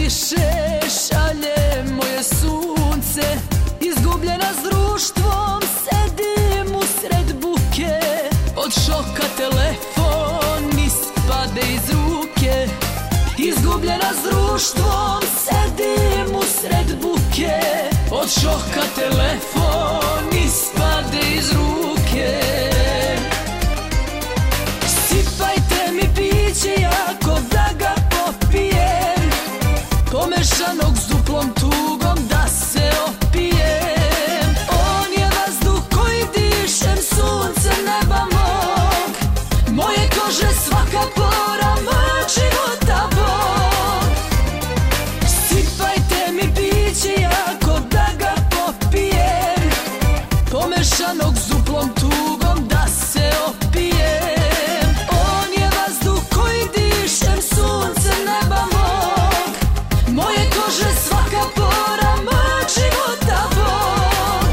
diše šalje moje sunce, izgubljena s društvom sedim usred buke. Od šoka telefon ispade iz ruke, izgubljena s društvom sedim usred buke. Od šoka telefon ispade iz ruke. Sipajte mi piće jako da ga popijem, pomešanog s duplom tugom da se opijem. On je vazduh koji dišem, sunce neba mog, moje kože svaka pora mojeg života Bog. Sipajte mi piće jako da ga popijem, pomešanog s duplom tugom da se opijem. On je vazduh koji dišem, sunce neba mog, moje kože svaka pora mojeg života Bog.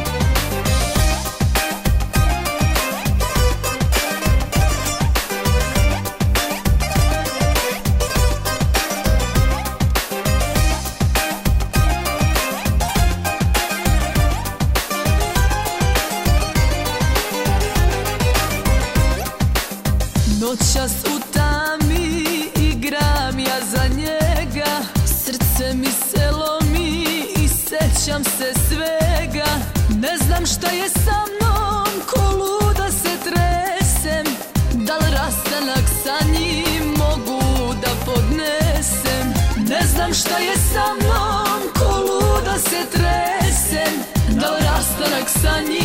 Noćas u tami igram ja za njega, srce mi se lomi i sećam se svega. Ne znam šta je sa mnom, ko luda se tresem, da li rastanak sa njim mogu da podnesem. Ne znam šta je sa mnom, ko luda se tresem, da li rastanak sa njim